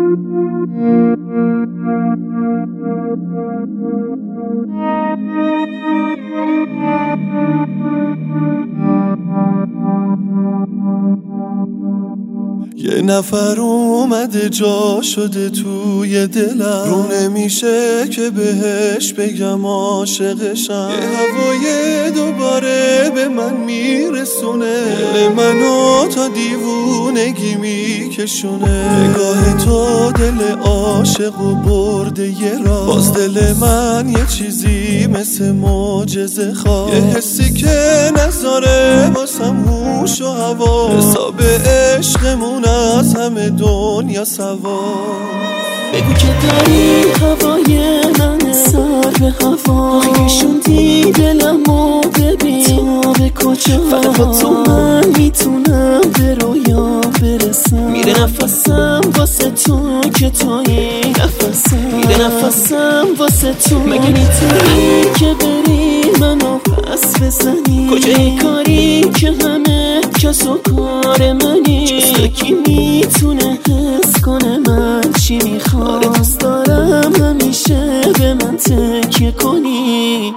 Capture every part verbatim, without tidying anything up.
یه نفر اومده جا شده توی دلم، رو نمیشه که بهش بگم عاشقشم. یه هوای دوباره به من میرسونه، دل منو تا دیوونگی میکشونه. نگاه تو دل عاشق و برده یه راه، باز دل من یه چیزی مثل معجزه خواه. یه حسی که نذاره واسم هوش و هوا، حساب عشقمون از همه دنیا سوار. بگو که داری هوای منه، سر به هوا خیشوندی دلمو ببین تا به کجا. فقط با تو من میتونم به رویا برسم. میره نفسم واسه تو که توی نفسم، میره نفسم واسه تو. مگه میتونی که بری منو پس بزنی؟ کجای کاری که همه کس و کار منی؟ جز کی میتونه حس کنه من چی میخوام؟ آره دوست دارم همیشه به من تکیه کنی.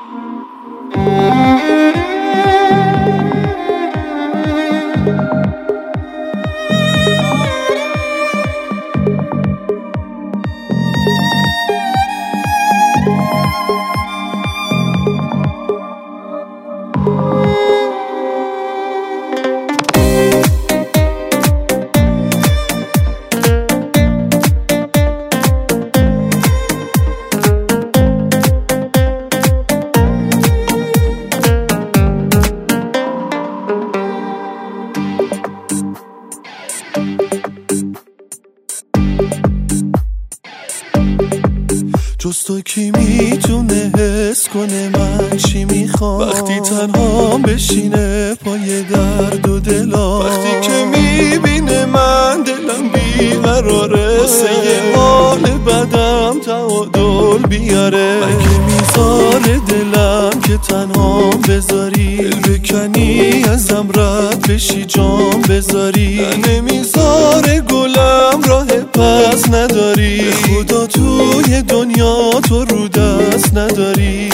جز تو کی میتونه حس کنه من چی میخوام؟ وقتی تنها بشینه پای درد و دلا، وقتی که میبینه من دلم بیقراره، واسه یه حال بدم تعادل بیاره. مگه میذاره دلم که تنها بذاری، دل بکنی ازم رد بشی جام بذاری؟ نمیذاره گلم راه پس نداری، به خدا توی دنیا تو رو دست نداری.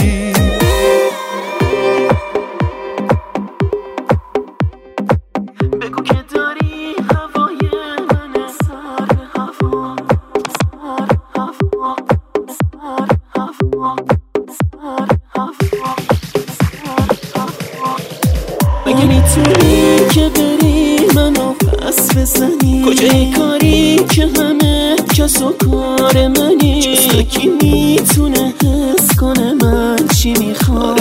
بگو که داری هوای منه، سر به هوا، سر هوا، سر هوا، سر هوا، سر هوا. مگه میتونی که بری منو پس بزنی؟ کجای کاری که همه کس و کار منی؟ جز کی میتونه حس کنه من چی میخوام؟